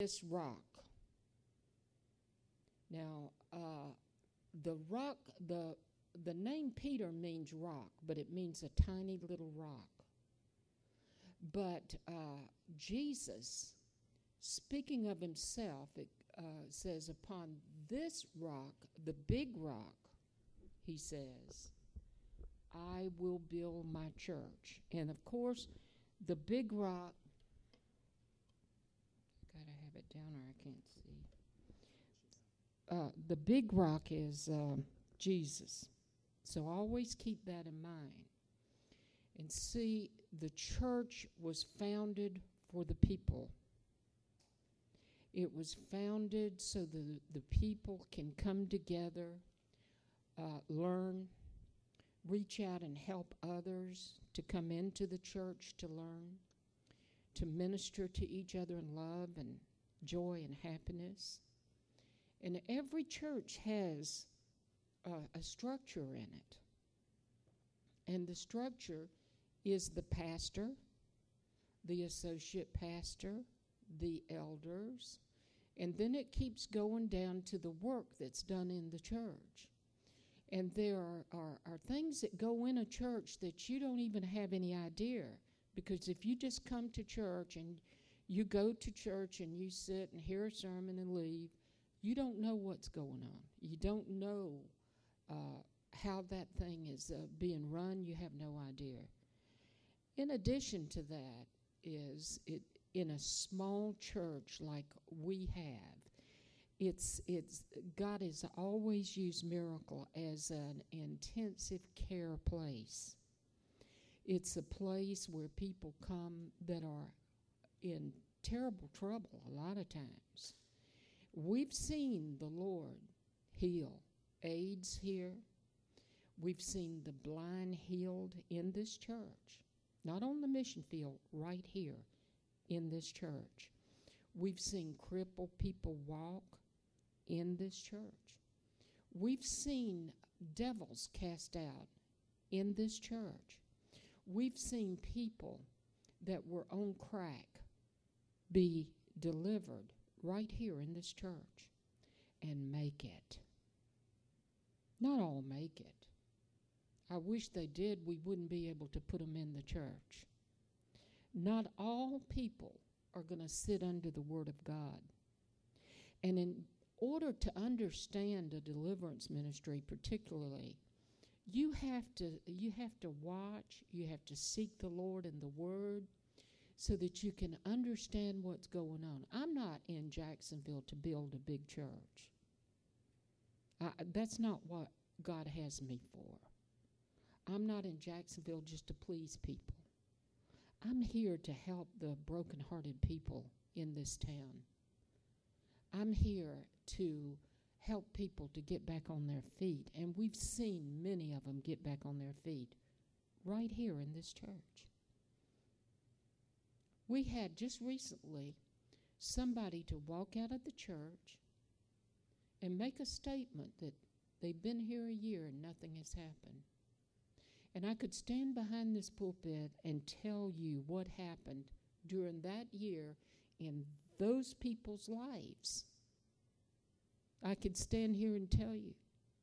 this rock. Now, the rock, the name Peter means rock, but it means a tiny little rock. But Jesus, speaking of himself, it says, upon this rock, the big rock, he says, I will build my church. And of course, the big rock, gotta have it down or I can't see. The big rock is Jesus. So always keep that in mind. And see, the church was founded for the people. It was founded so the people can come together, learn, reach out and help others to come into the church to learn, to minister to each other in love and joy and happiness. And every church has a structure in it. And the structure is the pastor, the associate pastor, the elders, and then it keeps going down to the work that's done in the church. And there are things that go in a church that you don't even have any idea, because if you just come to church and you go to church and you sit and hear a sermon and leave, you don't know what's going on. You don't know how that thing is being run. You have no idea. In addition to that is it in a small church like we have, it's God has always used Miracle as an intensive care place. It's a place where people come that are in terrible trouble a lot of times. We've seen the Lord heal AIDS here. We've seen the blind healed in this church, not on the mission field, right here in this church. We've seen crippled people walk in this church. We've seen devils cast out in this church. We've seen people that were on crack be delivered right here in this church and make it. Not all make it. I wish they did. We wouldn't be able to put them in the church. Not all people are going to sit under the Word of God. And in order to understand a deliverance ministry particularly, you have to watch, you have to seek the Lord in the Word so that you can understand what's going on. I'm not in Jacksonville to build a big church. That's not what God has me for. I'm not in Jacksonville just to please people. I'm here to help the brokenhearted people in this town. I'm here to help people to get back on their feet. And we've seen many of them get back on their feet right here in this church. We had just recently somebody to walk out of the church and make a statement that they've been here a year and nothing has happened. And I could stand behind this pulpit and tell you what happened during that year in those people's lives. I could stand here and tell you.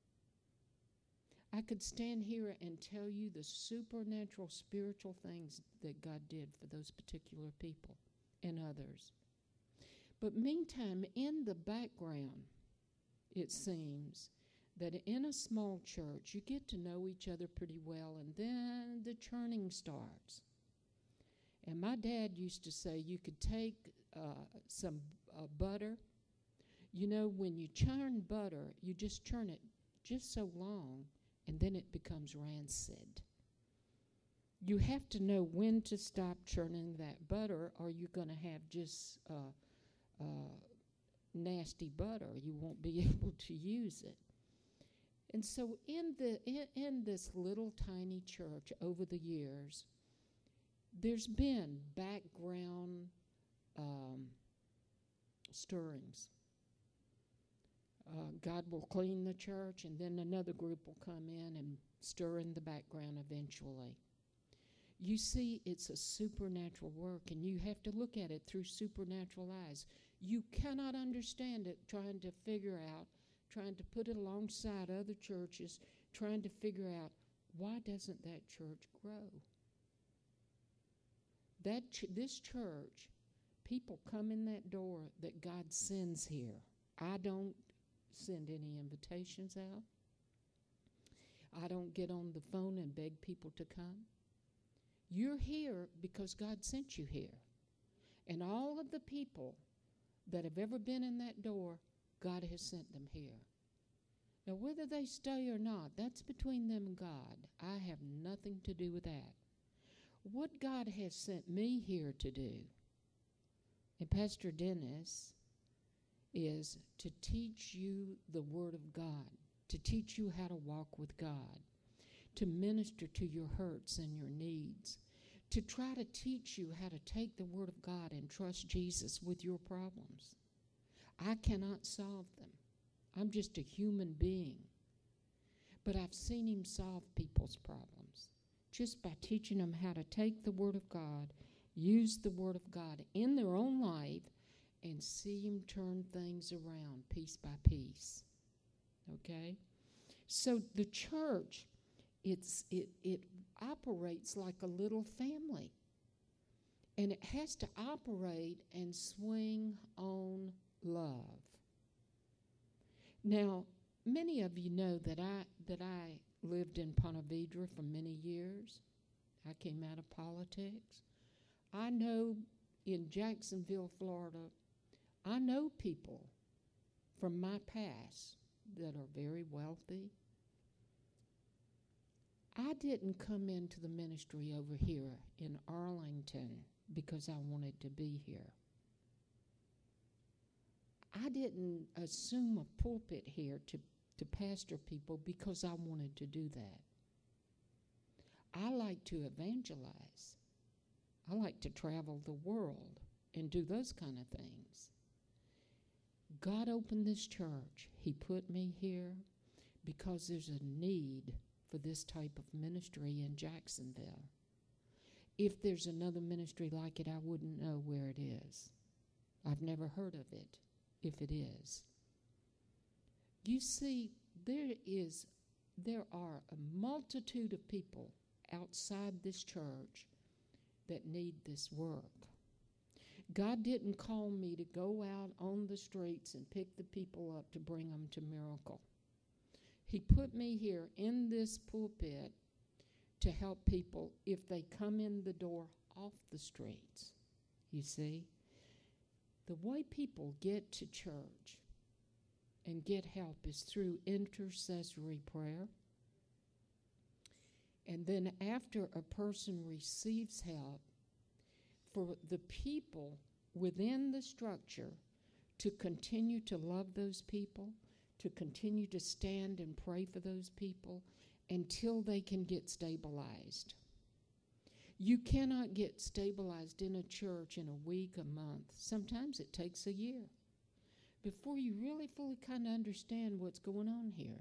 I could stand here and tell you the supernatural spiritual things that God did for those particular people and others. But meantime, in the background, it seems that in a small church, you get to know each other pretty well, and then the churning starts. And my dad used to say you could take some butter. You know, when you churn butter, you just churn it just so long, and then it becomes rancid. You have to know when to stop churning that butter, or you're going to have just nasty butter. You won't be able to use it. And so in this little tiny church over the years, there's been background stirrings. God will clean the church, and then another group will come in and stir in the background eventually. You see, it's a supernatural work, and you have to look at it through supernatural eyes. You cannot understand it trying to figure out, trying to put it alongside other churches, trying to figure out, why doesn't that church grow? This church, people come in that door that God sends here. I don't send any invitations out. I don't get on the phone and beg people to come. You're here because God sent you here. And all of the people that have ever been in that door, God has sent them here. Now, whether they stay or not, that's between them and God. I have nothing to do with that. What God has sent me here to do, and Pastor Dennis, is to teach you the Word of God, to teach you how to walk with God, to minister to your hurts and your needs, to try to teach you how to take the Word of God and trust Jesus with your problems. I cannot solve them. I'm just a human being. But I've seen him solve people's problems just by teaching them how to take the Word of God, use the Word of God in their own life, and see him turn things around piece by piece. Okay? So the church, it operates like a little family. And it has to operate and swing on love. Now, many of you know that I lived in Ponte Vedra for many years. I came out of politics. I know in Jacksonville, Florida, I know people from my past that are very wealthy. I didn't come into the ministry over here in Arlington because I wanted to be here. I didn't assume a pulpit here to pastor people because I wanted to do that. I like to evangelize. I like to travel the world and do those kind of things. God opened this church. He put me here because there's a need for this type of ministry in Jacksonville. If there's another ministry like it, I wouldn't know where it is. I've never heard of it, if it is. You see, there are a multitude of people outside this church that need this work. God didn't call me to go out on the streets and pick the people up to bring them to miracle. He put me here in this pulpit to help people if they come in the door off the streets. You see, the way people get to church and get help is through intercessory prayer. And then after a person receives help, for the people within the structure to continue to love those people, to continue to stand and pray for those people until they can get stabilized. You cannot get stabilized in a church in a week, a month. Sometimes it takes a year before you really fully kind of understand what's going on here.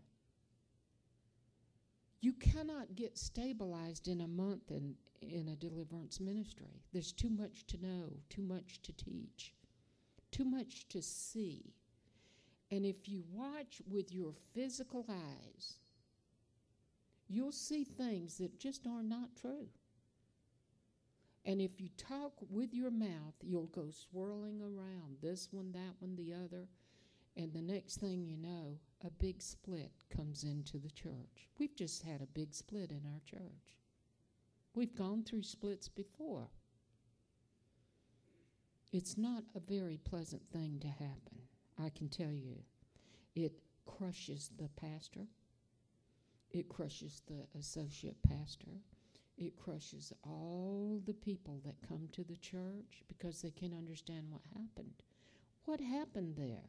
You cannot get stabilized in a month in a deliverance ministry. There's too much to know, too much to teach, too much to see. And if you watch with your physical eyes, you'll see things that just are not true. And if you talk with your mouth, you'll go swirling around, this one, that one, the other. And the next thing you know, a big split comes into the church. We've just had a big split in our church. We've gone through splits before. It's not a very pleasant thing to happen, I can tell you. It crushes the pastor. It crushes the associate pastor. It crushes all the people that come to the church because they can't understand what happened. What happened there?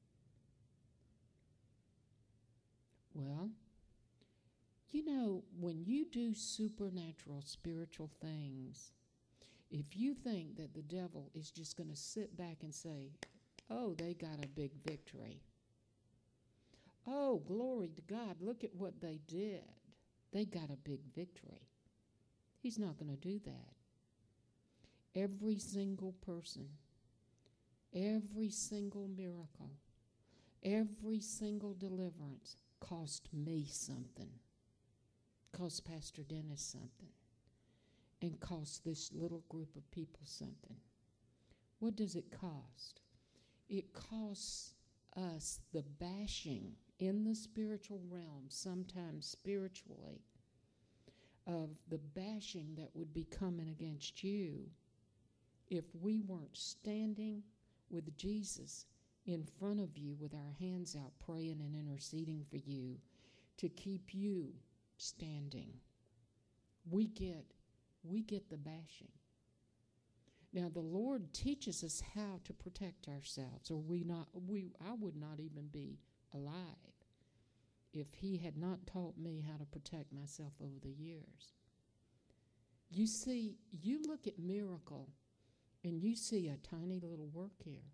Well, you know, when you do supernatural, spiritual things, if you think that the devil is just going to sit back and say, oh, they got a big victory. Oh, glory to God, look at what they did. They got a big victory. He's not going to do that. Every single person, every single miracle, every single deliverance cost me something, cost Pastor Dennis something, and cost this little group of people something. What does it cost? It costs us the bashing in the spiritual realm, sometimes spiritually, of the bashing that would be coming against you if we weren't standing with Jesus in front of you with our hands out praying and interceding for you to keep you standing. We get the bashing. Now the Lord teaches us how to protect ourselves, or I would not even be alive if he had not taught me how to protect myself over the years. You see, you look at miracle and you see a tiny little work here.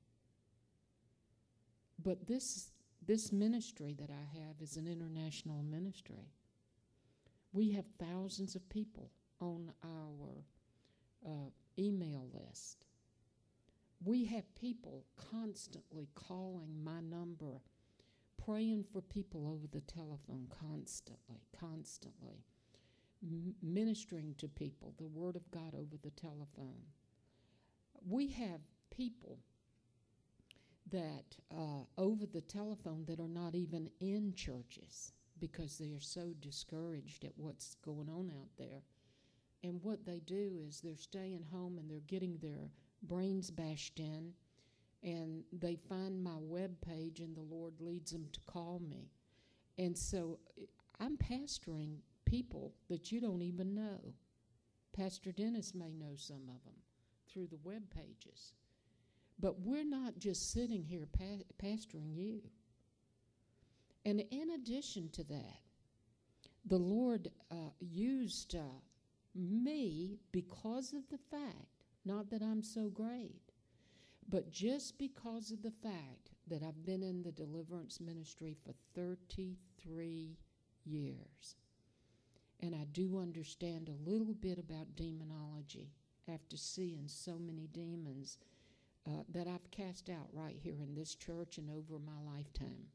But this ministry that I have is an international ministry. We have thousands of people on our email list. We have people constantly calling my number, praying for people over the telephone constantly, ministering to people, the Word of God over the telephone. We have people that over the telephone that are not even in churches because they are so discouraged at what's going on out there. And what they do is they're staying home and they're getting their brains bashed in, and they find my web page and the Lord leads them to call me. And so I'm pastoring people that you don't even know. Pastor Dennis may know some of them through the web pages. But we're not just sitting here pastoring you. And in addition to that, the Lord used me because of the fact, not that I'm so great, but just because of the fact that I've been in the deliverance ministry for 33 years. And I do understand a little bit about demonology after seeing so many demons that I've cast out right here in this church and over my lifetime.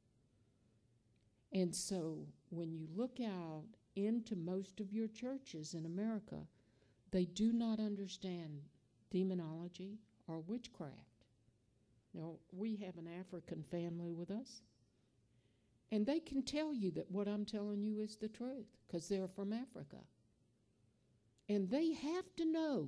And so when you look out into most of your churches in America, they do not understand demonology or witchcraft. Now, we have an African family with us, and they can tell you that what I'm telling you is the truth because they're from Africa. And they have to know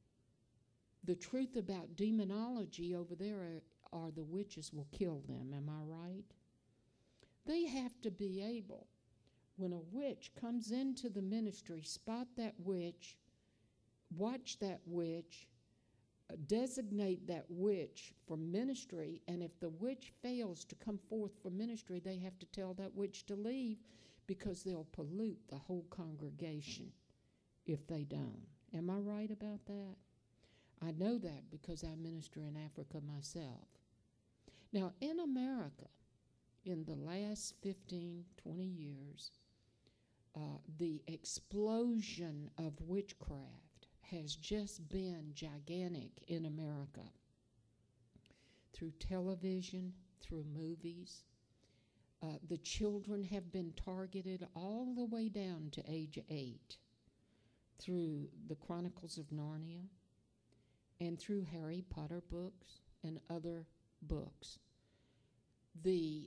the truth about demonology over there, or the witches will kill them. Am I right? They have to be able, when a witch comes into the ministry, spot that witch, watch that witch, designate that witch for ministry, and if the witch fails to come forth for ministry, they have to tell that witch to leave because they'll pollute the whole congregation if they don't. Am I right about that? I know that because I minister in Africa myself. Now, in America, in the last 15, 20 years, the explosion of witchcraft has just been gigantic in America. Through television, through movies. The children have been targeted all the way down to age 8 through the Chronicles of Narnia and through Harry Potter books and other books. The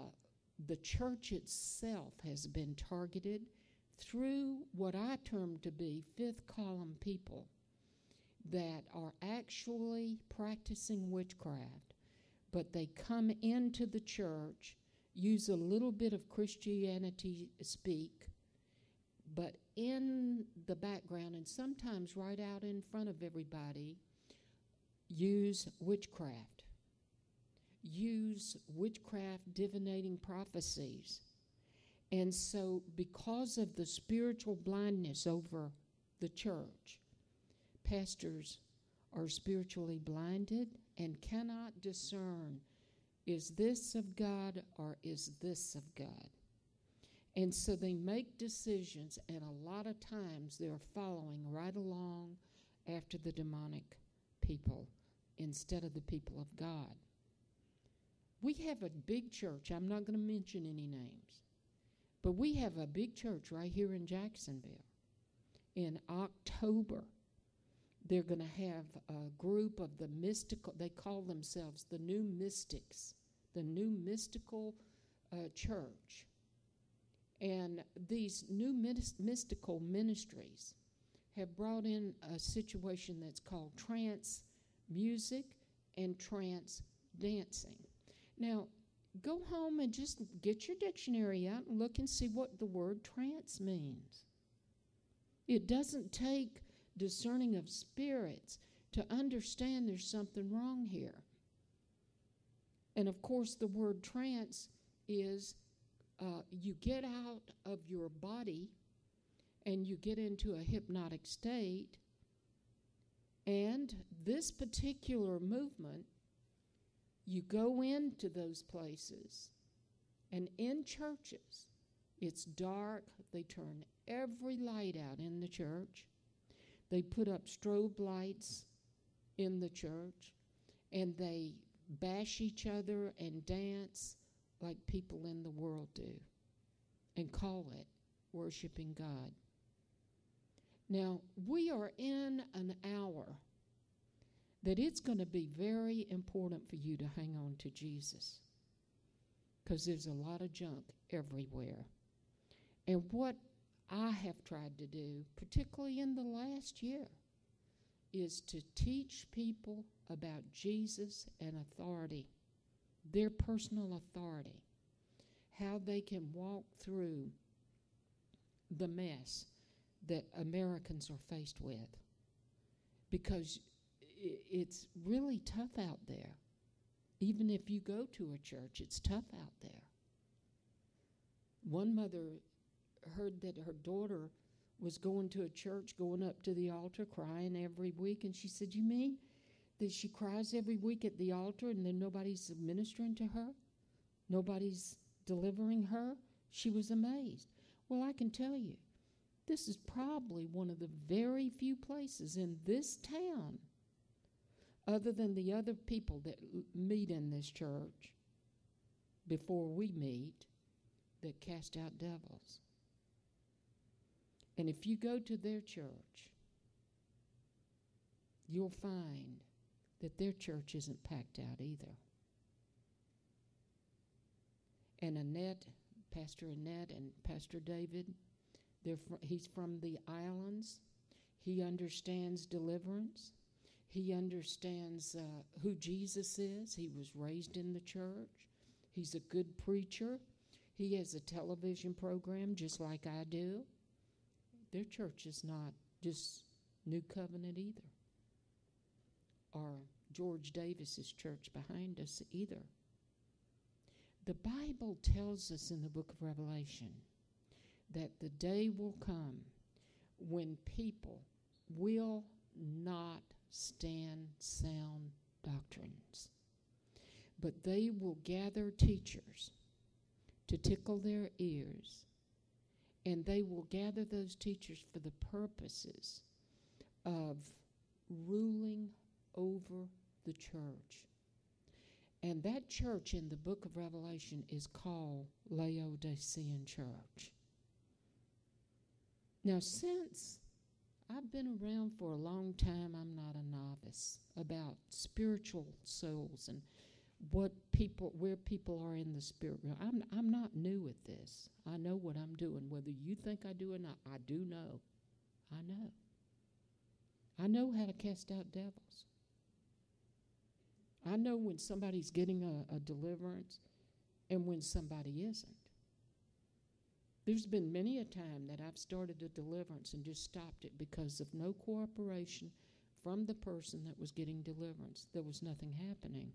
church itself has been targeted through what I term to be fifth column people that are actually practicing witchcraft, but they come into the church, use a little bit of Christianity speak, but in the background and sometimes right out in front of everybody, use witchcraft. Use witchcraft divinating prophecies. And so because of the spiritual blindness over the church, pastors are spiritually blinded and cannot discern, is this of God or is this of God? And so they make decisions, and a lot of times they're following right along after the demonic people instead of the people of God. We have a big church. I'm not going to mention any names. But we have a big church right here in Jacksonville. In October, they're going to have a group of the mystical, they call themselves the New Mystics, the New Mystical Church. And these new mystical ministries have brought in a situation that's called trance music and trance dancing. Now, go home and just get your dictionary out and look and see what the word trance means. It doesn't take discerning of spirits to understand there's something wrong here. And of course, the word trance is you get out of your body and you get into a hypnotic state. And this particular movement, you go into those places, and in churches, it's dark. They turn every light out in the church. They put up strobe lights in the church, and they bash each other and dance like people in the world do and call it worshiping God. Now, we are in an hour that it's going to be very important for you to hang on to Jesus, because there's a lot of junk everywhere. And what I have tried to do, particularly in the last year, is to teach people about Jesus and authority, their personal authority, how they can walk through the mess that Americans are faced with. Because it's really tough out there. Even if you go to a church, it's tough out there. One mother heard that her daughter was going to a church, going up to the altar, crying every week, and she said, "You mean that she cries every week at the altar and then nobody's ministering to her? Nobody's delivering her?" She was amazed. Well, I can tell you, this is probably one of the very few places in this town, other than the other people that meet in this church before we meet, that cast out devils. And if you go to their church, you'll find that their church isn't packed out either. And Annette, Pastor Annette and Pastor David, he's from the islands. He understands deliverance. He understands who Jesus is. He was raised in the church. He's a good preacher. He has a television program just like I do. Their church is not just New Covenant either, or George Davis's church behind us either. The Bible tells us in the book of Revelation that the day will come when people will not stand sound doctrines, but they will gather teachers to tickle their ears, and they will gather those teachers for the purposes of ruling over the church. And that church in the book of Revelation is called Laodicean Church. Now, since I've been around for a long time, I'm not a novice about spiritual souls and where people are in the spirit realm. I'm not new at this. I know what I'm doing. Whether you think I do or not, I do know. I know. I know how to cast out devils. I know when somebody's getting a deliverance and when somebody isn't. There's been many a time that I've started a deliverance and just stopped it because of no cooperation from the person that was getting deliverance. There was nothing happening.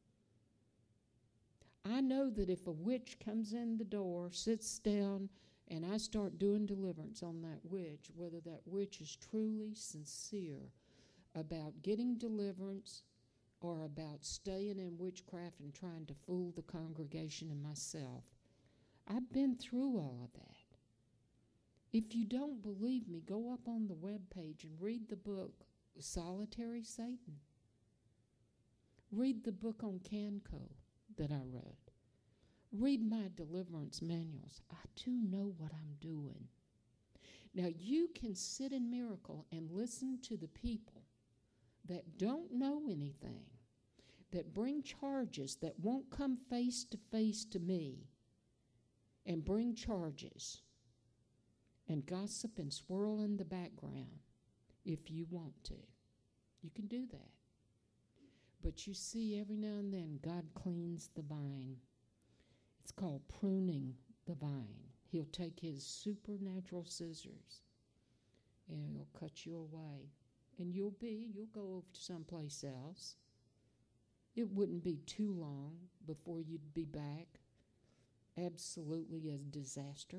I know that if a witch comes in the door, sits down, and I start doing deliverance on that witch, whether that witch is truly sincere about getting deliverance or about staying in witchcraft and trying to fool the congregation and myself, I've been through all of that. If you don't believe me, go up on the webpage and read the book, Solitary Satan. Read the book on Canco that I wrote. Read my deliverance manuals. I do know what I'm doing. Now, you can sit in Miracle and listen to the people that don't know anything, that bring charges, that won't come face to face to me and bring charges and gossip and swirl in the background if you want to. You can do that. But you see, every now and then, God cleans the vine. It's called pruning the vine. He'll take his supernatural scissors and he'll cut you away. And you'll go over to someplace else. It wouldn't be too long before you'd be back absolutely a disaster.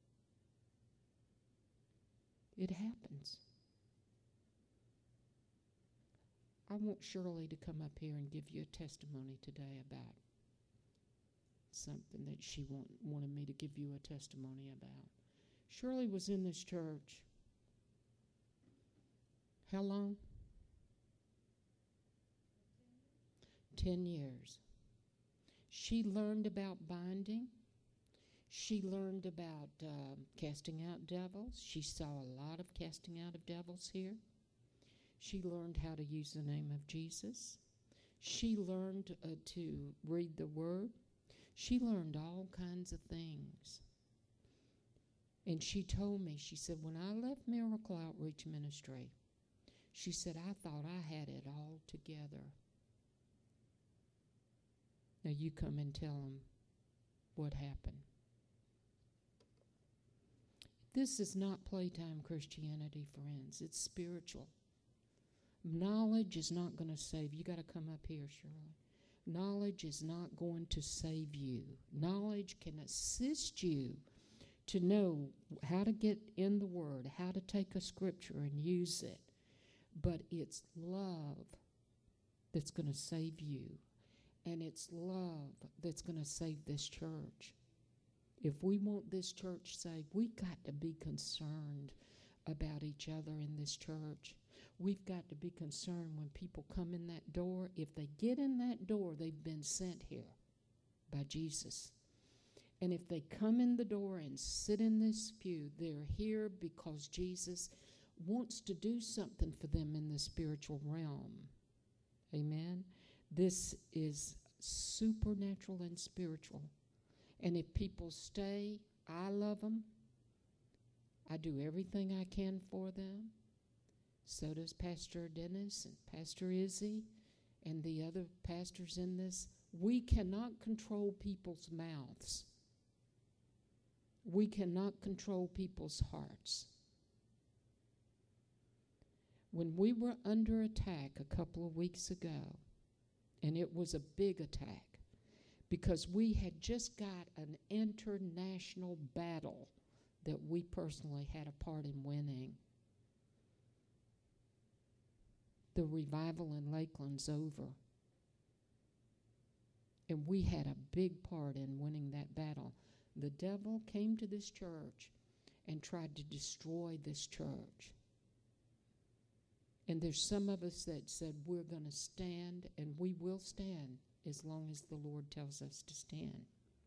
It happens. I want Shirley to come up here and give you a testimony today about something that she wanted me to give you a testimony about. Shirley was in this church. How long? 10 years. She learned about binding. She learned about casting out devils. She saw a lot of casting out of devils here. She learned how to use the name of Jesus. She learned to read the Word. She learned all kinds of things. And she told me, she said, when I left Miracle Outreach Ministry, she said, I thought I had it all together. Now you come and tell them what happened. This is not playtime Christianity, friends. It's spiritual. Knowledge is not going to save you. You got to come up here, Shirley. Knowledge is not going to save you. Knowledge can assist you to know how to get in the Word, how to take a scripture and use it. But it's love that's going to save you. And it's love that's going to save this church. If we want this church saved, we got to be concerned about each other in this church. We've got to be concerned when people come in that door. If they get in that door, they've been sent here by Jesus. And if they come in the door and sit in this pew, they're here because Jesus wants to do something for them in the spiritual realm. Amen? This is supernatural and spiritual. And if people stay, I love them. I do everything I can for them. So does Pastor Dennis and Pastor Izzy and the other pastors in this. We cannot control people's mouths. We cannot control people's hearts. When we were under attack a couple of weeks ago, and it was a big attack, because we had just got an international battle that we personally had a part in winning. The revival in Lakeland's over. And we had a big part in winning that battle. The devil came to this church and tried to destroy this church. And there's some of us that said we're going to stand, and we will stand as long as the Lord tells us to stand.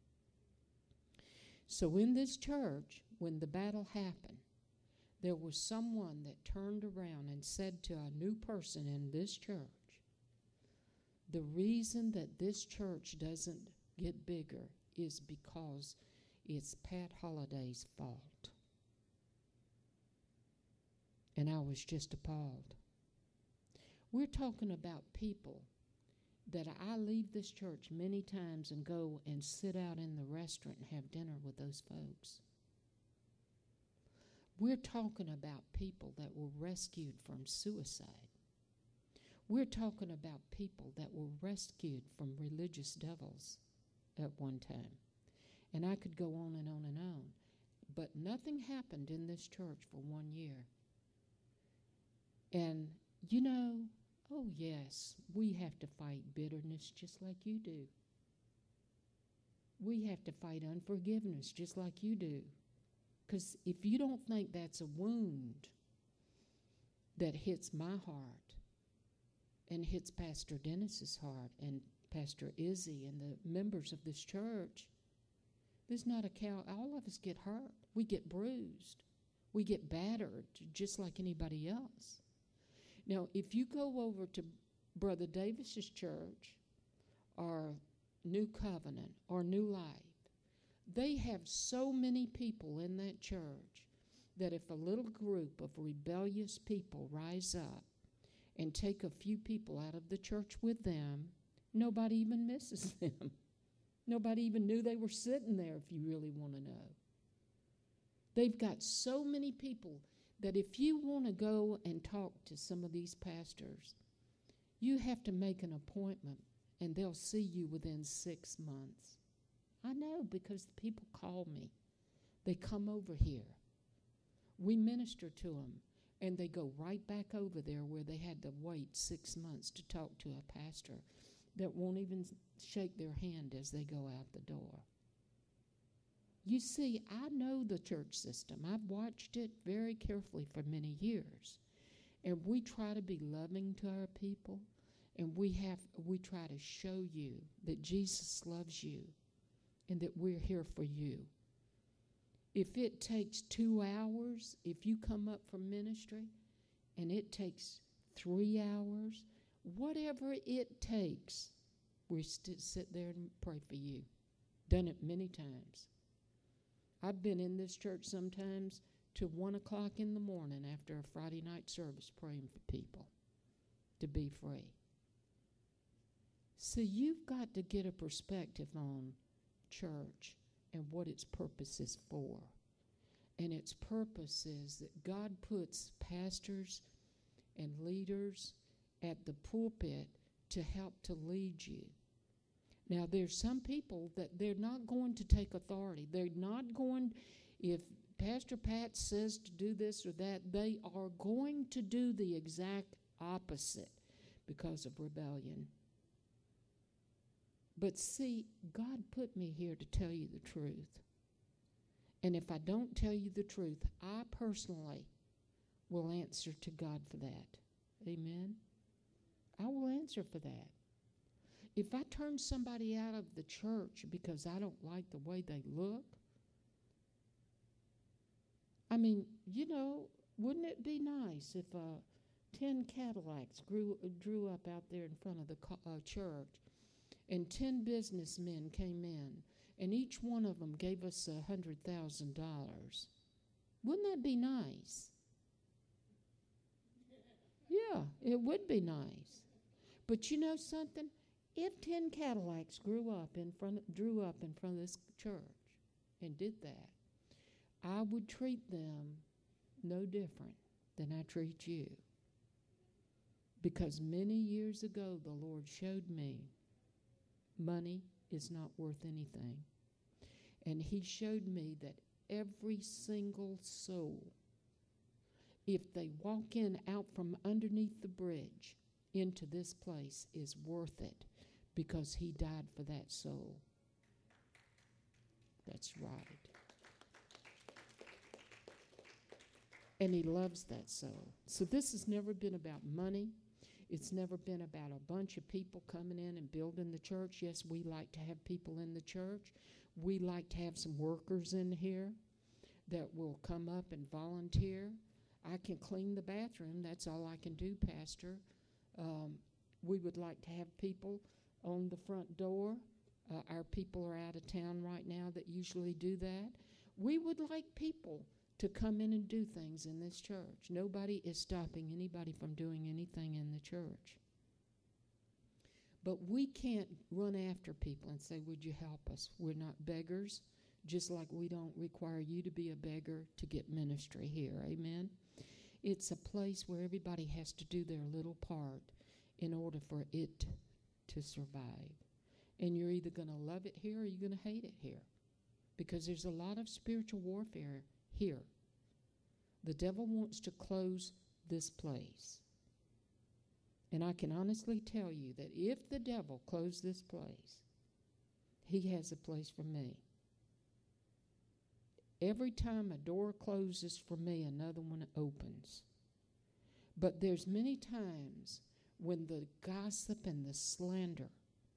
So in this church, when the battle happened, there was someone that turned around and said to a new person in this church, the reason that this church doesn't get bigger is because it's Pat Holliday's fault. And I was just appalled. We're talking about people that I leave this church many times and go and sit out in the restaurant and have dinner with those folks. We're talking about people that were rescued from suicide. We're talking about people that were rescued from religious devils at one time. And I could go on and on and on. But nothing happened in this church for 1 year. And, you know, oh yes, we have to fight bitterness just like you do. We have to fight unforgiveness just like you do. Because if you don't think that's a wound that hits my heart and hits Pastor Dennis's heart and Pastor Izzy and the members of this church, there's not a cow. All of us get hurt. We get bruised. We get battered just like anybody else. Now, if you go over to Brother Davis's church or New Covenant or New Life, they have so many people in that church that if a little group of rebellious people rise up and take a few people out of the church with them, nobody even misses them. Nobody even knew they were sitting there, if you really want to know. They've got so many people that if you want to go and talk to some of these pastors, you have to make an appointment, and they'll see you within 6 months. I know, because the people call me. They come over here. We minister to them, and they go right back over there where they had to wait 6 months to talk to a pastor that won't even shake their hand as they go out the door. You see, I know the church system. I've watched it very carefully for many years. And we try to be loving to our people, and we try to show you that Jesus loves you and that we're here for you. If it takes 2 hours, if you come up from ministry, and it takes 3 hours, whatever it takes, we sit there and pray for you. Done it many times. I've been in this church sometimes to 1 o'clock in the morning after a Friday night service praying for people to be free. So you've got to get a perspective on church and what its purpose is for. And its purpose is that God puts pastors and leaders at the pulpit to help to lead you. Now, there's some people that they're not going to take authority. They're not going, if Pastor Pat says to do this or that, they are going to do the exact opposite because of rebellion. But see, God put me here to tell you the truth. And if I don't tell you the truth, I personally will answer to God for that. Amen? I will answer for that. If I turn somebody out of the church because I don't like the way they look, I mean, wouldn't it be nice if 10 Cadillacs drew up out there in front of the church, and 10 businessmen came in, and each one of them gave us $100,000? Wouldn't that be nice? Yeah, it would be nice. But you know something? If 10 Cadillacs drew up in front of this church and did that, I would treat them no different than I treat you. Because many years ago, the Lord showed me money is not worth anything. And He showed me that every single soul, if they walk out from underneath the bridge into this place, is worth it because He died for that soul. That's right. And He loves that soul. So this has never been about money. It's never been about a bunch of people coming in and building the church. Yes, we like to have people in the church. We like to have some workers in here that will come up and volunteer. I can clean the bathroom. That's all I can do, Pastor. We would like to have people on the front door. Our people are out of town right now that usually do that. We would like people to come in and do things in this church. Nobody is stopping anybody from doing anything in the church. But we can't run after people and say, would you help us? We're not beggars, just like we don't require you to be a beggar to get ministry here. Amen? It's a place where everybody has to do their little part in order for it to survive. And you're either going to love it here or you're going to hate it here. Because there's a lot of spiritual warfare here. The devil wants to close this place. And I can honestly tell you that if the devil closed this place, he has a place for me. Every time a door closes for me, another one opens. But there's many times when the gossip and the slander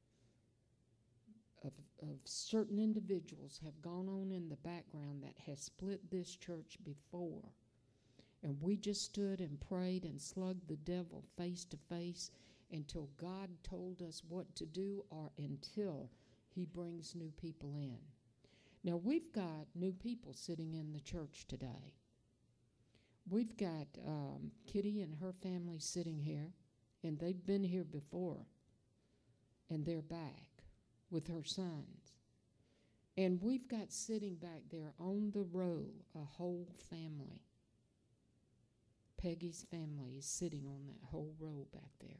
of certain individuals have gone on in the background that has split this church before. And we just stood and prayed and slugged the devil face to face until God told us what to do or until he brings new people in. Now, we've got new people sitting in the church today. We've got Kitty and her family sitting here, and they've been here before, and they're back with her sons. And we've got sitting back there on the row a whole family. Peggy's family is sitting on that whole row back there.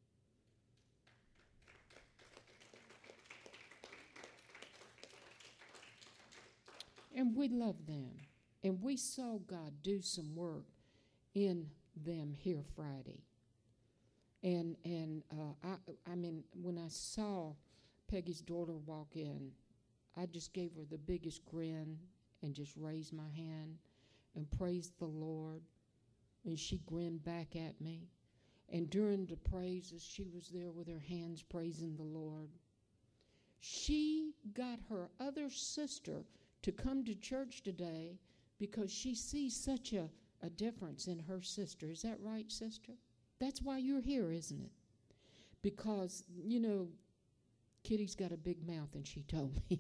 And we love them. And we saw God do some work in them here Friday. And I mean, when I saw Peggy's daughter walk in, I just gave her the biggest grin and just raised my hand and praised the Lord. And she grinned back at me. And during the praises, she was there with her hands praising the Lord. She got her other sister to come to church today because she sees such a difference in her sister. Is that right, sister? That's why you're here, isn't it? Because, you know, Kitty's got a big mouth, and she told me.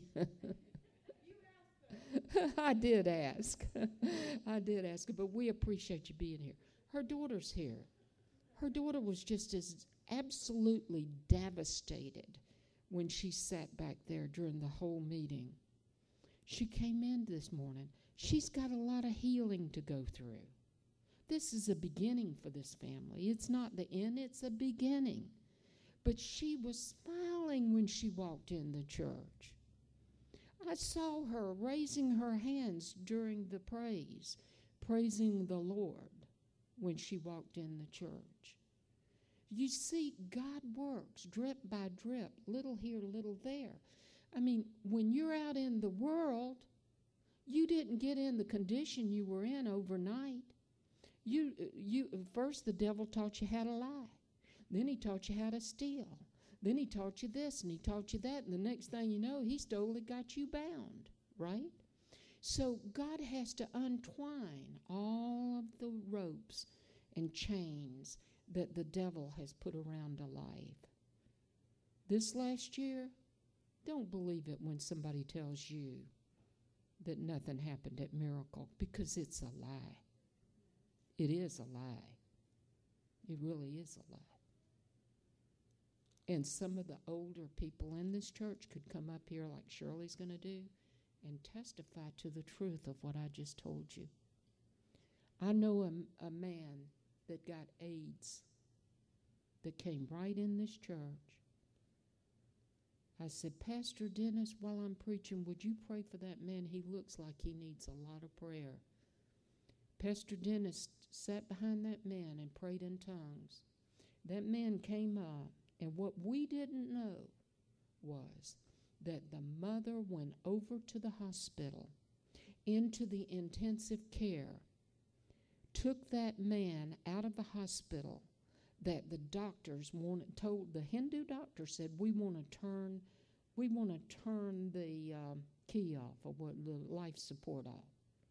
I did ask. I did ask her, but we appreciate you being here. Her daughter's here. Her daughter was just as absolutely devastated when she sat back there during the whole meeting. She came in this morning. She's got a lot of healing to go through. This is a beginning for this family. It's not the end, it's a beginning. But she was smiling when she walked in the church. I saw her raising her hands during the praise, praising the Lord when she walked in the church. You see, God works drip by drip, little here, little there. I mean, when you're out in the world, you didn't get in the condition you were in overnight. You first the devil taught you how to lie. Then he taught you how to steal. Then he taught you this and he taught you that. And the next thing you know, he's totally got you bound, right? So God has to untwine all of the ropes and chains that the devil has put around a life. This last year, don't believe it when somebody tells you that nothing happened at Miracle, because it's a lie. It is a lie. It really is a lie. And some of the older people in this church could come up here like Shirley's going to do and testify to the truth of what I just told you. I know a man that got AIDS that came right in this church. I said, Pastor Dennis, while I'm preaching, would you pray for that man? He looks like he needs a lot of prayer. Pastor Dennis sat behind that man and prayed in tongues. That man came up, and what we didn't know was that the mother went over to the hospital, into the intensive care, took that man out of the hospital, that the doctors told the Hindu doctor said, we want to turn the key off, or what, the life support off.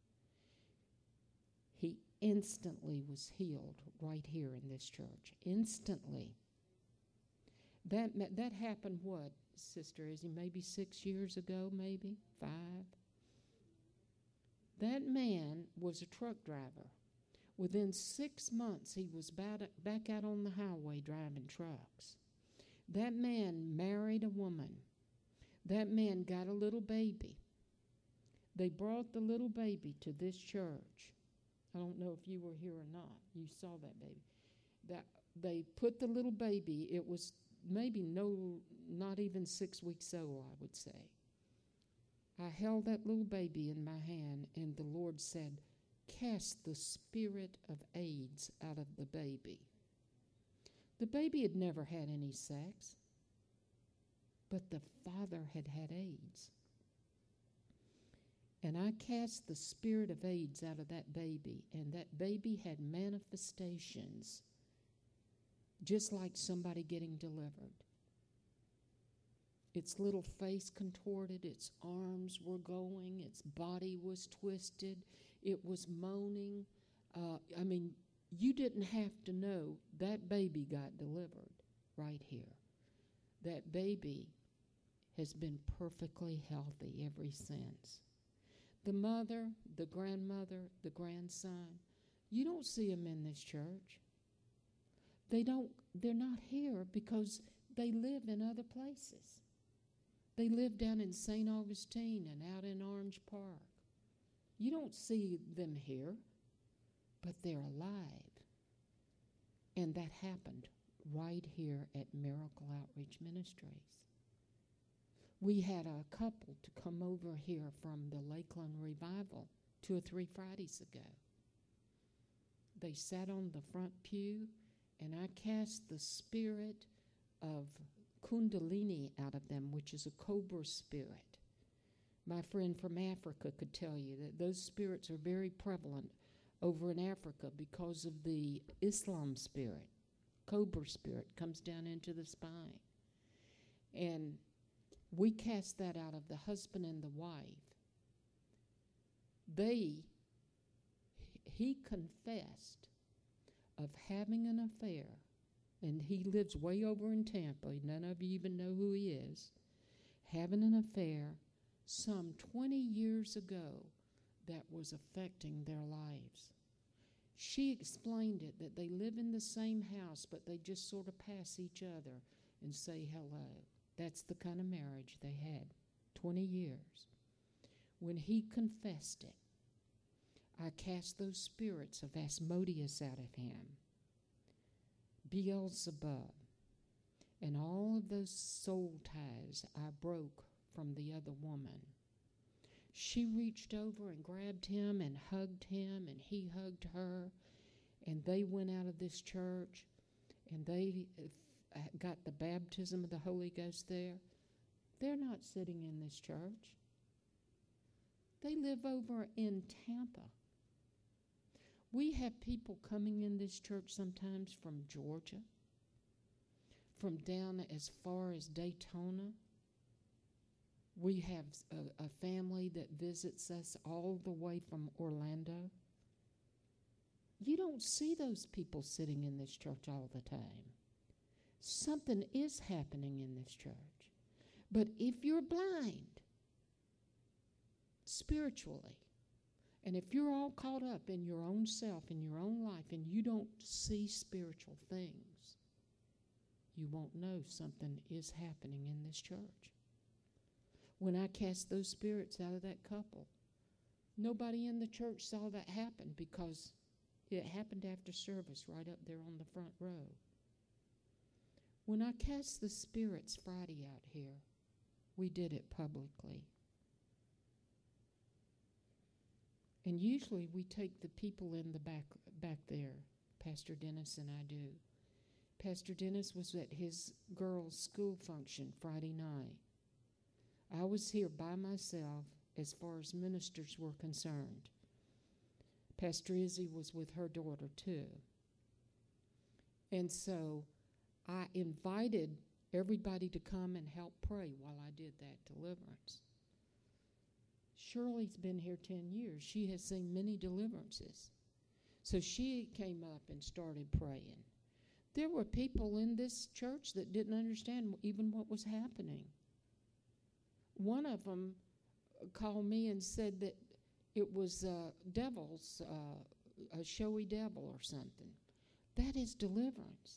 He instantly was healed right here in this church. Instantly. That happened, what, Sister Izzy, maybe 6 years ago, maybe 5? That man was a truck driver. Within 6 months, he was back out on the highway driving trucks. That man married a woman. That man got a little baby. They brought the little baby to this church. I don't know if you were here or not. You saw that baby. They put the little baby, it was maybe not even 6 weeks old, I would say. I held that little baby in my hand, and the Lord said, cast the spirit of AIDS out of the baby. The baby had never had any sex, but the father had had AIDS. And I cast the spirit of AIDS out of that baby, and that baby had manifestations just like somebody getting delivered. Its little face contorted, its arms were going, its body was twisted, it was moaning. You didn't have to know that baby got delivered right here. That baby has been perfectly healthy ever since. The mother, the grandmother, the grandson, you don't see them in this church. They're not here because they live in other places. They live down in St. Augustine and out in Orange Park. You don't see them here, but they're alive. And that happened right here at Miracle Outreach Ministries. We had a couple to come over here from the Lakeland Revival 2 or 3 Fridays ago. They sat on the front pew, and I cast the spirit of Kundalini out of them, which is a cobra spirit. My friend from Africa could tell you that those spirits are very prevalent over in Africa because of the Islam spirit. Cobra spirit comes down into the spine. And we cast that out of the husband and the wife. He confessed of having an affair, and he lives way over in Tampa. None of you even know who he is. Having an affair some 20 years ago that was affecting their lives. She explained it, that they live in the same house, but they just sort of pass each other and say hello. That's the kind of marriage they had, 20 years. When he confessed it, I cast those spirits of Asmodeus out of him, Beelzebub, and all of those soul ties I broke from the other woman. She reached over and grabbed him and hugged him, and he hugged her, and they went out of this church, and they got the baptism of the Holy Ghost there. They're not sitting in this church. They live over in Tampa. We have people coming in this church sometimes from Georgia, from down as far as Daytona. We have a family that visits us all the way from Orlando. You don't see those people sitting in this church all the time. Something is happening in this church. But if you're blind spiritually, and if you're all caught up in your own self, in your own life, and you don't see spiritual things, you won't know something is happening in this church. When I cast those spirits out of that couple, nobody in the church saw that happen because it happened after service right up there on the front row. When I cast the spirits Friday out here, we did it publicly. And usually we take the people in the back there. Pastor Dennis and I do. Pastor Dennis was at his girls' school function Friday night. I was here by myself as far as ministers were concerned. Pastor Izzy was with her daughter too. And so I invited everybody to come and help pray while I did that deliverance. Shirley's been here 10 years. She has seen many deliverances. So she came up and started praying. There were people in this church that didn't understand even what was happening. One of them called me and said that it was devils, a showy devil or something. That is deliverance.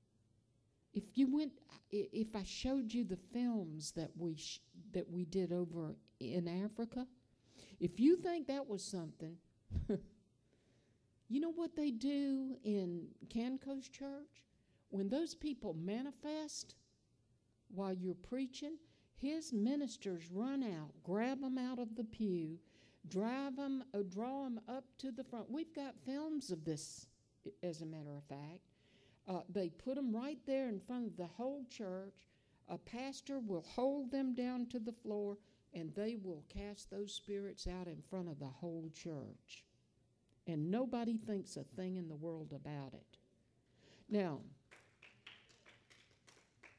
If I showed you the films that we did over in Africa, if you think that was something, you know what they do in Canco's church? When those people manifest while you're preaching, his ministers run out, grab them out of the pew, draw them up to the front. We've got films of this, as a matter of fact. They put them right there in front of the whole church. A pastor will hold them down to the floor, and they will cast those spirits out in front of the whole church. And nobody thinks a thing in the world about it. Now,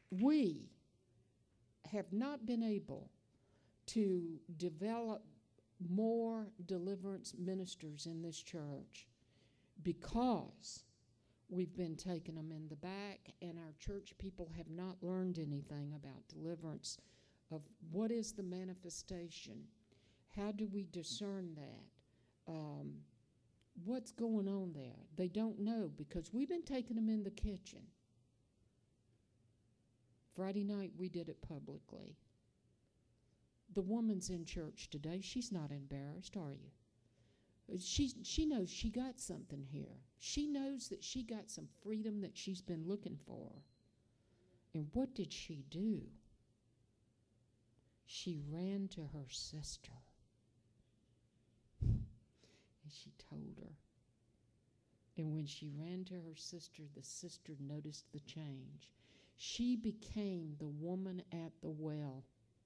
we have not been able to develop more deliverance ministers in this church because we've been taking them in the back, and our church people have not learned anything about deliverance, of what is the manifestation, how do we discern that, what's going on there. They don't know because we've been taking them in the kitchen. Friday night we did it publicly. The woman's in church today. She's not embarrassed, are you? She knows she got something here. She knows that she got some freedom that she's been looking for. And what did she do? She ran to her sister. And she told her. And when she ran to her sister, the sister noticed the change. She became the woman at the well.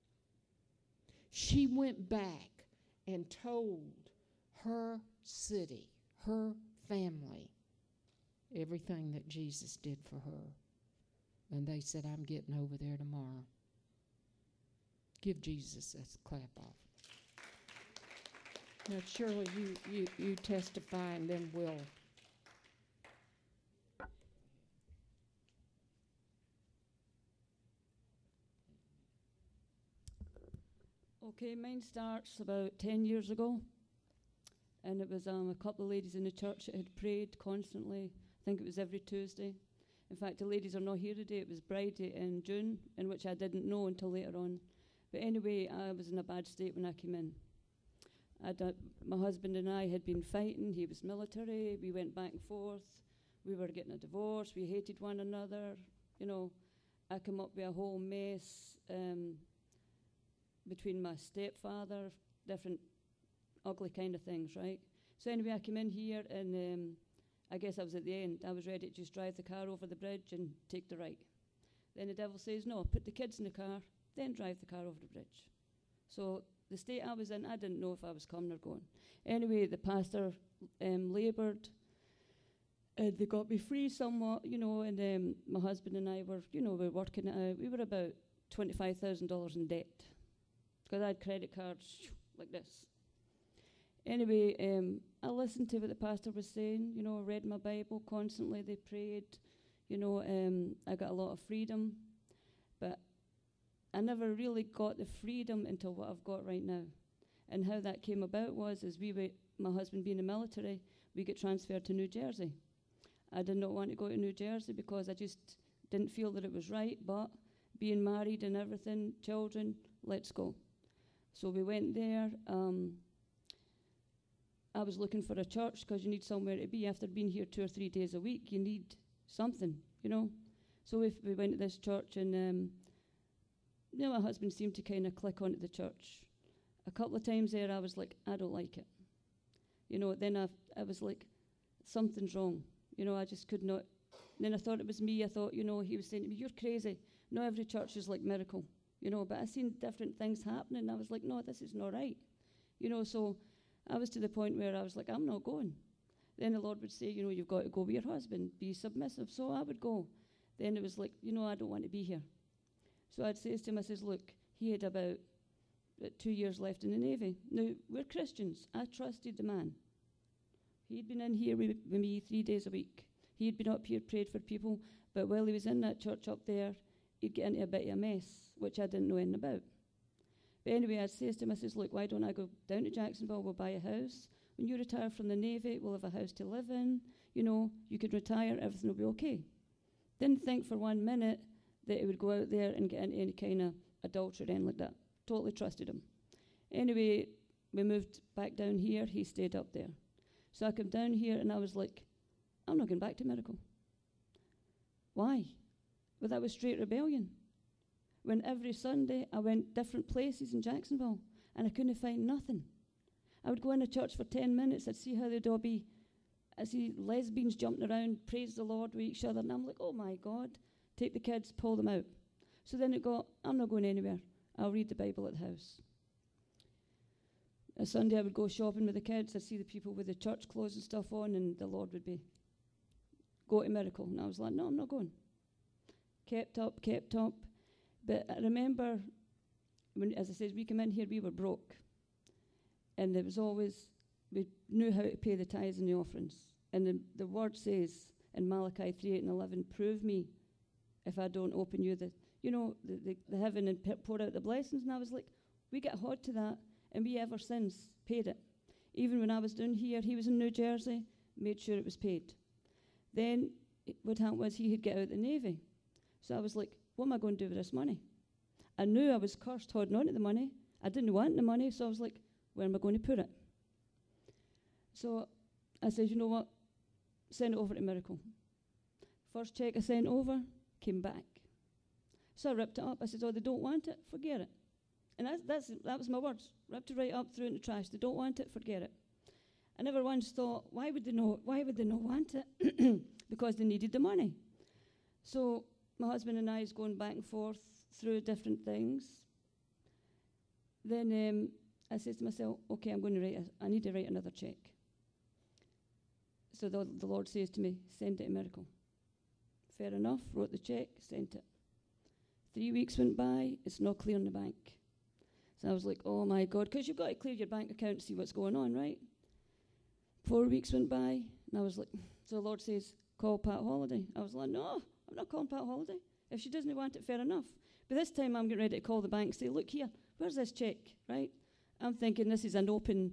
She went back and told her city, her family, everything that Jesus did for her. And they said, I'm getting over there tomorrow. Give Jesus a clap off. Now, Shirley, you testify, and then we'll. Okay, mine starts about 10 years ago. And it was a couple of ladies in the church that had prayed constantly. I think it was every Tuesday. In fact, the ladies are not here today. It was Bride Day in June, in which I didn't know until later on. But anyway, I was in a bad state when I came in. My husband and I had been fighting. He was military. We went back and forth. We were getting a divorce. We hated one another. You know, I came up with a whole mess between my stepfather, different ugly kind of things, right? So anyway, I came in here, and I guess I was at the end. I was ready to just drive the car over the bridge and take the right. Then the devil says, no, put the kids in the car, then drive the car over the bridge. So the state I was in, I didn't know if I was coming or going. Anyway, the pastor laboured. They got me free somewhat, you know, and my husband and I were, you know, we were working it out. We were about $25,000 in debt because I had credit cards like this. Anyway, I listened to what the pastor was saying, you know, I read my Bible constantly, they prayed, you know, I got a lot of freedom, but I never really got the freedom until what I've got right now. And how that came about was, my husband being in the military, we get transferred to New Jersey. I did not want to go to New Jersey because I just didn't feel that it was right, but being married and everything, children, let's go. So we went there. I was looking for a church because you need somewhere to be. After being here 2 or 3 days a week, you need something, you know. So we went to this church, and you know, my husband seemed to kind of click onto the church. A couple of times there, I was like, I don't like it. You know, then I was like, something's wrong. You know, I just could not. Then I thought it was me. I thought, you know, he was saying to me, you're crazy. Not every church is like Miracle, you know. But I seen different things happening, and I was like, no, this is not right. You know, so I was to the point where I was like, I'm not going. Then the Lord would say, you know, you've got to go with your husband, be submissive. So I would go. Then it was like, you know, I don't want to be here. So I'd say to him, I says, look, he had about 2 years left in the Navy. Now, we're Christians. I trusted the man. He'd been in here with me 3 days a week. He'd been up here, prayed for people. But while he was in that church up there, he'd get into a bit of a mess, which I didn't know anything about. But anyway, I says to him, I says, look, why don't I go down to Jacksonville, we'll buy a house. When you retire from the Navy, we'll have a house to live in. You know, you could retire, everything will be okay. Didn't think for 1 minute that he would go out there and get into any kind of adultery or anything like that. Totally trusted him. Anyway, we moved back down here, he stayed up there. So I came down here and I was like, I'm not going back to Miracle. Why? Well, that was straight rebellion. When every Sunday I went different places in Jacksonville and I couldn't find nothing. I would go in a church for 10 minutes, I'd see how they'd all be. I'd see lesbians jumping around, praise the Lord with each other, and I'm like, oh my God, take the kids, pull them out. So then it got, I'm not going anywhere. I'll read the Bible at the house. A Sunday I would go shopping with the kids, I'd see the people with the church clothes and stuff on, and the Lord would be, go to Miracle. And I was like, no, I'm not going. kept up. But I remember, as I said, we came in here, we were broke. And there was always, we knew how to pay the tithes and the offerings. And the word says in Malachi 3:8 and 11, prove me if I don't open you the heaven and pour out the blessings. And I was like, we get hot to that, and we ever since paid it. Even when I was down here, he was in New Jersey, made sure it was paid. Then what happened was he had get out of the Navy. So I was like, what am I going to do with this money? I knew I was cursed holding on to the money. I didn't want the money, so I was like, where am I going to put it? So I said, you know what? Send it over to Miracle. First check I sent over came back. So I ripped it up. I said, oh, they don't want it? Forget it. And that was my words. Ripped it right up, threw it in the trash. They don't want it? Forget it. I never once thought, why would they not want it? Because they needed the money. So my husband and I is going back and forth through different things. Then I said to myself, okay, I need to write another check. So the Lord says to me, send it to Miracle. Fair enough, wrote the check, sent it. 3 weeks went by, it's not clear in the bank. So I was like, oh my God, because you've got to clear your bank account to see what's going on, right? 4 weeks went by, and I was like, so the Lord says, call Pat Holiday. I was like, no, I'm not calling Pat Holiday. If she doesn't want it, fair enough. But this time I'm getting ready to call the bank and say, look here, where's this check, right? I'm thinking this is an open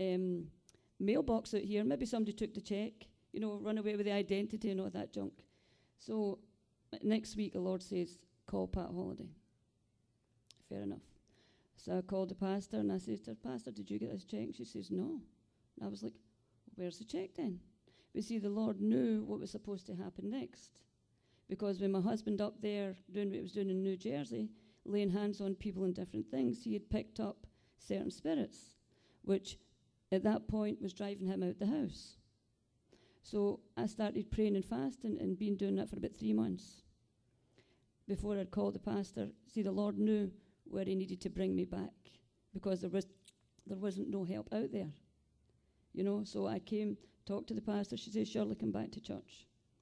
mailbox out here. Maybe somebody took the check, run away with the identity and all that junk. So next week the Lord says, call Pat Holiday. Fair enough. So I called the pastor and I said to her, Pastor, did you get this check? She says, no. And I was like, where's the check then? But see, the Lord knew what was supposed to happen next. Because when my husband up there doing what he was doing in New Jersey, laying hands on people and different things, he had picked up certain spirits, which at that point was driving him out the house. So I started praying and fasting and been doing that for about 3 months. Before I'd called the pastor, see, the Lord knew where he needed to bring me back because there wasn't no help out there. So I came, talked to the pastor. She says, Shirley, come back to church.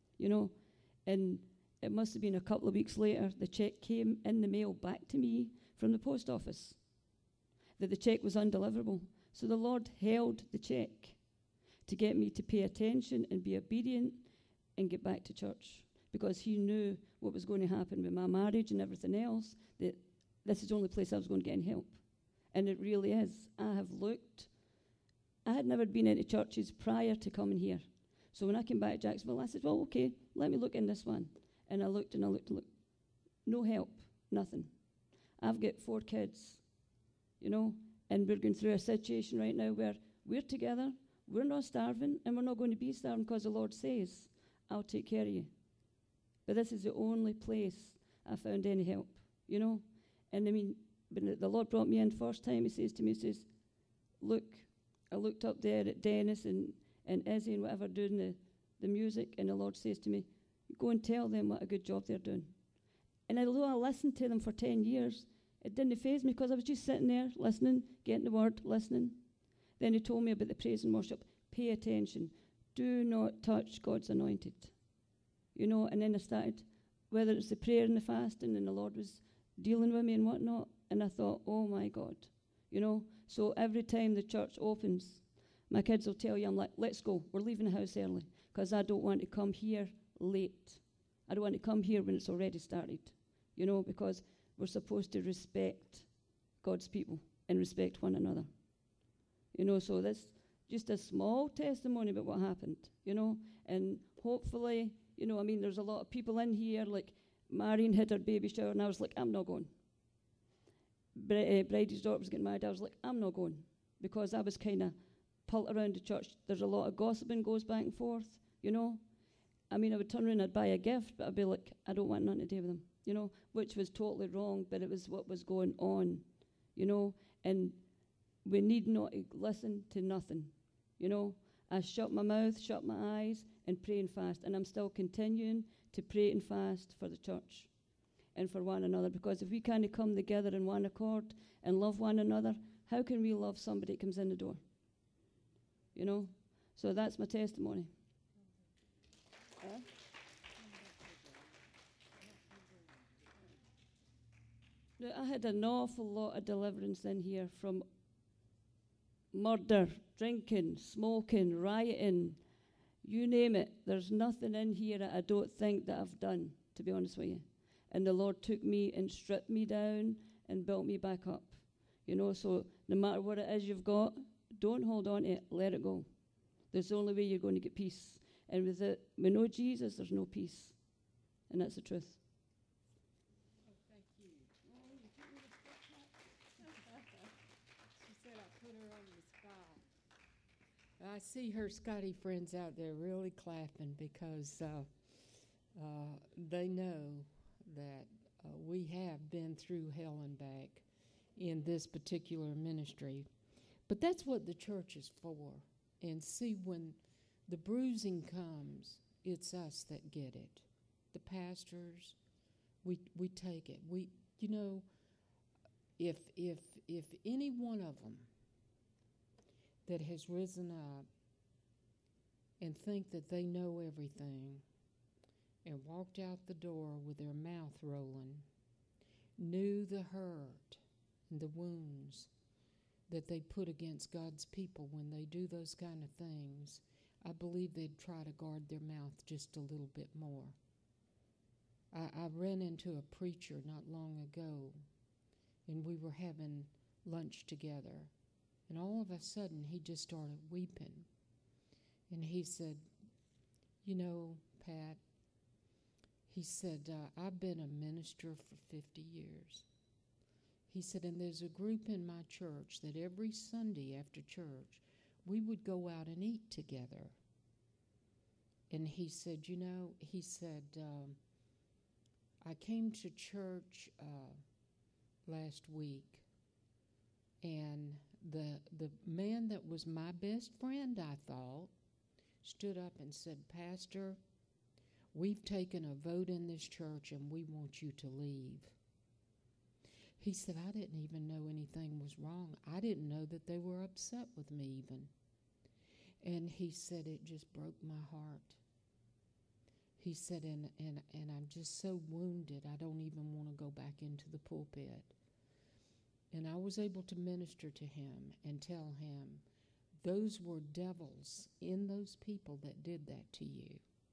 And it must have been a couple of weeks later, the check came in the mail back to me from the post office, that the check was undeliverable. So the Lord held the check to get me to pay attention and be obedient and get back to church because he knew what was going to happen with my marriage and everything else, that this is the only place I was going to get any help. And it really is. I have looked. I had never been into churches prior to coming here. So when I came back to Jacksonville, I said, well, okay, let me look in this one. And I looked. No help, nothing. I've got 4 kids, and we're going through a situation right now where we're together, we're not starving, and we're not going to be starving because the Lord says, I'll take care of you. But this is the only place I found any help, And when the Lord brought me in first time, he says to me, look, I looked up there at Dennis and Izzy and whatever doing the music, and the Lord says to me, go and tell them what a good job they're doing. And although I listened to them for 10 years, it didn't faze me because I was just sitting there listening, getting the word, listening. Then he told me about the praise and worship. Pay attention. Do not touch God's anointed. And then I started, whether it's the prayer and the fasting, and the Lord was dealing with me and whatnot, and I thought, oh my God. So every time the church opens, my kids will tell you, I'm like, let's go. We're leaving the house early because I don't want to come here late. I don't want to come here when it's already started, because we're supposed to respect God's people and respect one another. So that's just a small testimony about what happened, and hopefully, there's a lot of people in here, like Marion had her baby shower, and I was like, I'm not going. Bridie's daughter was getting married, I was like, I'm not going, because I was kind of pulled around the church. There's a lot of gossiping goes back and forth, I would turn around and I'd buy a gift, but I'd be like, I don't want nothing to do with them, which was totally wrong, but it was what was going on, and we need not listen to nothing, I shut my mouth, shut my eyes, and pray and fast, and I'm still continuing to pray and fast for the church and for one another, because if we can't come together in one accord and love one another, how can we love somebody that comes in the door? So that's my testimony. Now, I had an awful lot of deliverance in here from murder, drinking, smoking, rioting, you name it. There's nothing in here that I don't think that I've done, to be honest with you. And the Lord took me and stripped me down and built me back up. You know, so no matter what it is you've got, don't hold on to it, let it go. There's the only way you're going to get peace. And with it, we know Jesus, there's no peace. And that's the truth. Thank you. She said I put her on the spot. I see her Scotty friends out there really clapping because they know that we have been through hell and back in this particular ministry. But that's what the church is for. And see, when the bruising comes, it's us that get it. The pastors, we take it. We, you know, if any one of them that has risen up and think that they know everything and walked out the door with their mouth rolling, knew the hurt and the wounds that they put against God's people when they do those kind of things, I believe they'd try to guard their mouth just a little bit more. I ran into a preacher not long ago, and we were having lunch together, and all of a sudden he just started weeping. And he said, you know, Pat, he said, I've been a minister for 50 years. He said, and there's a group in my church that every Sunday after church, we would go out and eat together. And he said, you know, he said, I came to church last week, and the man that was my best friend, I thought, stood up and said, Pastor, we've taken a vote in this church and we want you to leave. He said, I didn't even know anything was wrong. I didn't know that they were upset with me even. And he said, it just broke my heart. He said, and I'm just so wounded, I don't even want to go back into the pulpit. And I was able to minister to him and tell him, those were devils in those people that did that to you.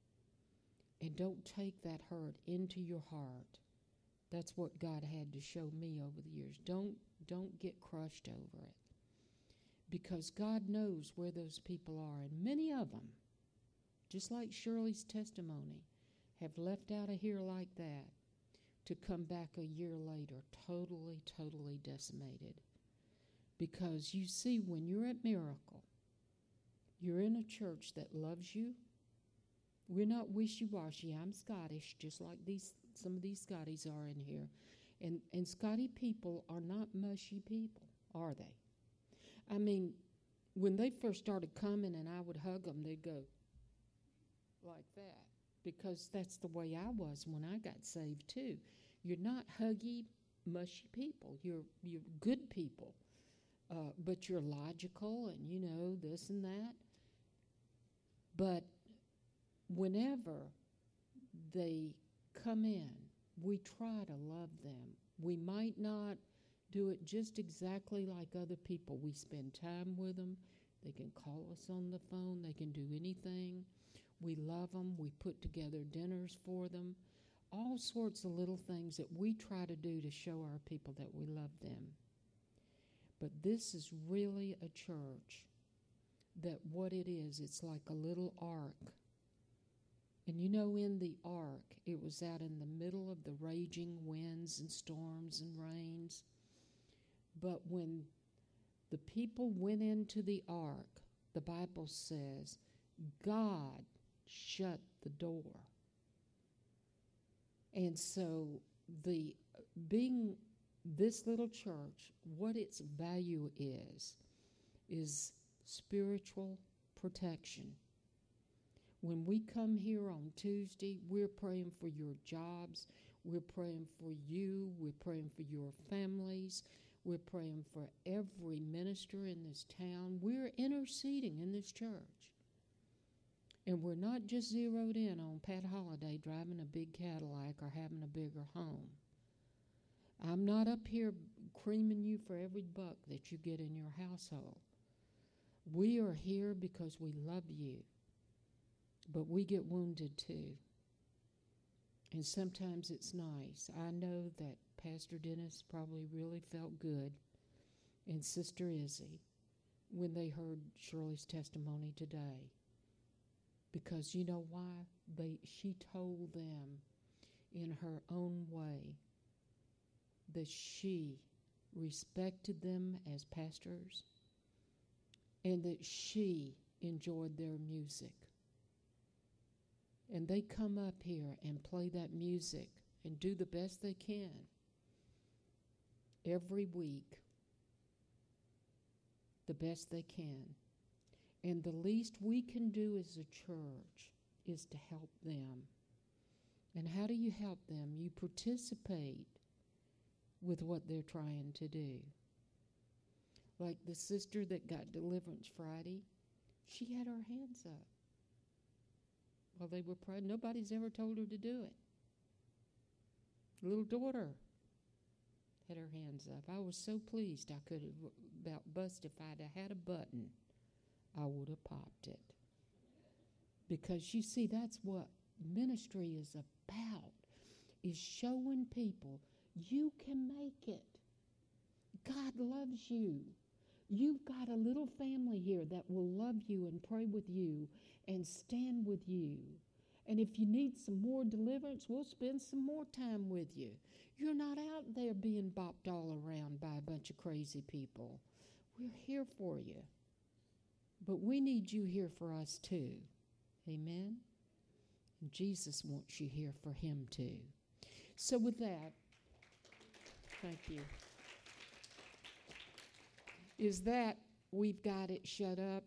And don't take that hurt into your heart. That's what God had to show me over the years. Don't get crushed over it. Because God knows where those people are. And many of them, just like Shirley's testimony, have left out of here like that to come back a year later totally decimated. Because you see, when you're at Miracle, you're in a church that loves you. We're not wishy-washy. I'm Scottish, just like some of these Scotties are in here. And Scotty people are not mushy people, are they? I mean, when they first started coming and I would hug them, they'd go like that. Because that's the way I was when I got saved, too. You're not huggy, mushy people. You're good people. But you're logical and, you know, this and that. But whenever they come in, we try to love them. We might not do it just exactly like other people. We spend time with them. They can call us on the phone. They can do anything. We love them. We put together dinners for them. All sorts of little things that we try to do to show our people that we love them. But this is really a church that what it is, it's like a little ark. And you know, in the ark, it was out in the middle of the raging winds and storms and rains. But when the people went into the ark, the Bible says, God shut the door. And so being this little church, what its value is spiritual protection. When we come here on Tuesday, we're praying for your jobs. We're praying for you. We're praying for your families. We're praying for every minister in this town. We're interceding in this church. And we're not just zeroed in on Pat Holliday driving a big Cadillac or having a bigger home. I'm not up here creaming you for every buck that you get in your household. We are here because we love you, but we get wounded too. And sometimes it's nice. I know that Pastor Dennis probably really felt good, and Sister Izzy, when they heard Shirley's testimony today. Because you know why? She told them in her own way that she respected them as pastors and that she enjoyed their music. And they come up here and play that music and do the best they can every week, the best they can. And the least we can do as a church is to help them. And how do you help them? You participate with what they're trying to do. Like the sister that got deliverance Friday, she had her hands up while they were praying. Nobody's ever told her to do it. Little daughter had her hands up. I was so pleased I could have about bust if I'd have had a button. I would have popped it. Because you see, that's what ministry is about, is showing people you can make it. God loves you. You've got a little family here that will love you and pray with you and stand with you. And if you need some more deliverance, we'll spend some more time with you. You're not out there being bopped all around by a bunch of crazy people. We're here for you. But we need you here for us too. Amen? And Jesus wants you here for him too. So with that, thank you. Is that we've got it shut up?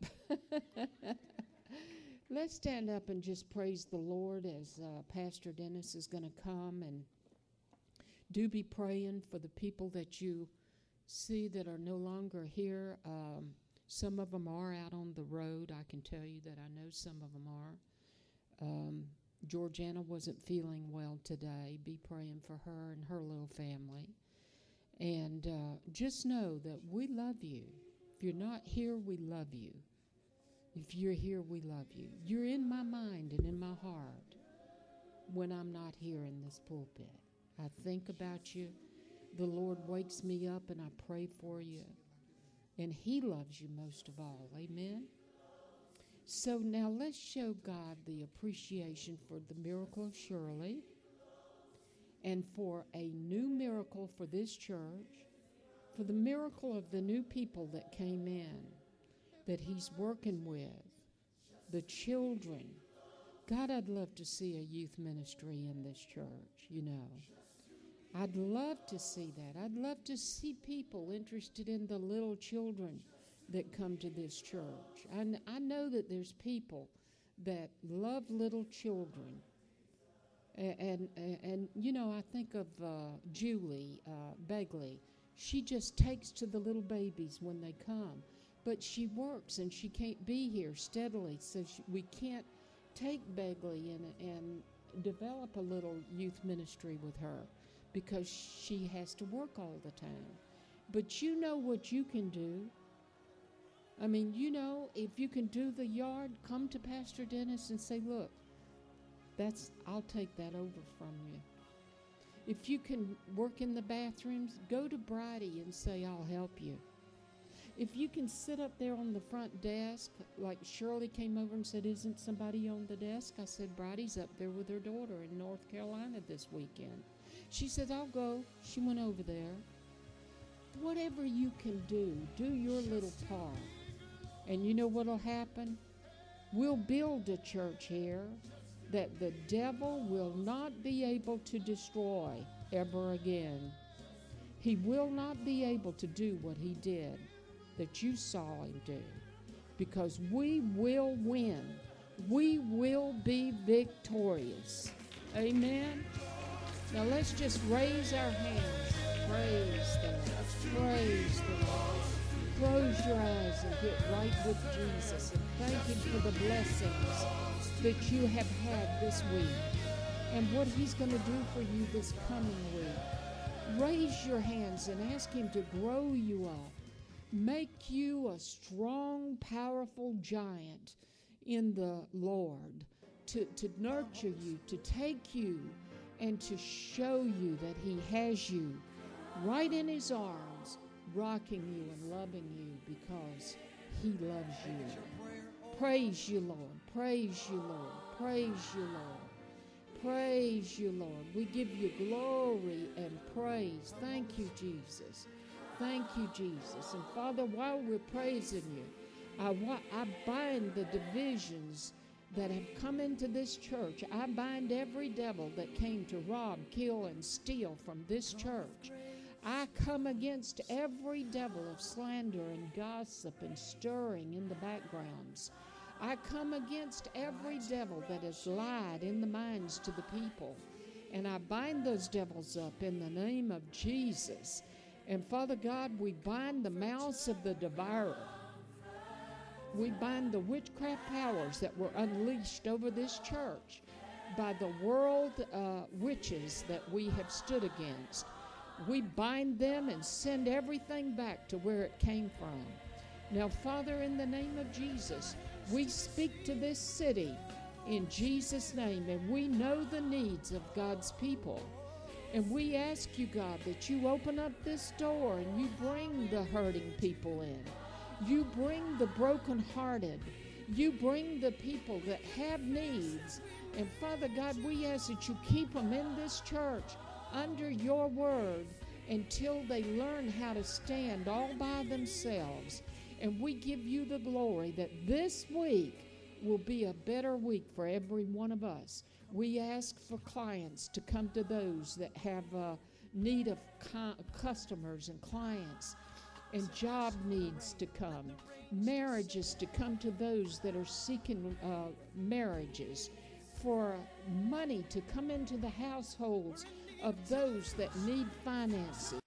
Let's stand up and just praise the Lord as Pastor Dennis is going to come. And do be praying for the people that you see that are no longer here. Some of them are out on the road. I can tell you that I know some of them are. Georgiana wasn't feeling well today. Be praying for her and her little family. And just know that we love you. If you're not here, we love you. If you're here, we love you. You're in my mind and in my heart when I'm not here in this pulpit. I think about you. The Lord wakes me up and I pray for you. And he loves you most of all. Amen? So now let's show God the appreciation for the miracle of Shirley and for a new miracle for this church, for the miracle of the new people that came in, that he's working with, the children. God, I'd love to see a youth ministry in this church, you know. I'd love to see that. I'd love to see people interested in the little children that come to this church. I know that there's people that love little children. And you know, I think of Julie Begley. She just takes to the little babies when they come. But she works and she can't be here steadily, so we can't take Begley and develop a little youth ministry with her because she has to work all the time. But you know what you can do. I mean, you know, if you can do the yard, come to Pastor Dennis and say, look, I'll take that over from you. If you can work in the bathrooms, go to Bridie and say, I'll help you. If you can sit up there on the front desk, like Shirley came over and said, isn't somebody on the desk? I said, Bridie's up there with her daughter in North Carolina this weekend. She said, I'll go. She went over there. Whatever you can do your little part. And you know what'll happen? We'll build a church here that the devil will not be able to destroy ever again. He will not be able to do what he did that you saw him do, because we will win. We will be victorious. Amen? Now let's just raise our hands. Praise the Lord. Praise the Lord. Close your eyes and get right with Jesus and thank him for the blessings that you have had this week and what he's going to do for you this coming week. raise your hands and ask Him to grow you up, make you a strong, powerful giant in the Lord, to nurture you, to take you, and to show you that He has you right in His arms, rocking you and loving you because He loves you. Praise you, Lord. Praise you, Lord. Praise you, Lord. Praise you, Lord. We give you glory and praise. Thank you, Jesus. Thank you, Jesus. And Father, while we're praising you, I bind the divisions that have come into this church. I bind every devil that came to rob, kill, and steal from this church. I come against every devil of slander and gossip and stirring in the backgrounds. I come against every devil that has lied in the minds to the people. And I bind those devils up in the name of Jesus. And Father God, we bind the mouths of the devourer. We bind the witchcraft powers that were unleashed over this church by the world witches that we have stood against. We bind them and send everything back to where it came from. Now, Father, in the name of Jesus, we speak to this city in Jesus' name, and we know the needs of God's people. And we ask you, God, that you open up this door and you bring the hurting people in. You bring the brokenhearted. You bring the people that have needs. And Father God, we ask that you keep them in this church under your word until they learn how to stand all by themselves. And we give you the glory that this week will be a better week for every one of us. We ask for clients to come to those that have need of customers and clients, and job needs to come, marriages to come to those that are seeking marriages, for money to come into the households of those that need finances.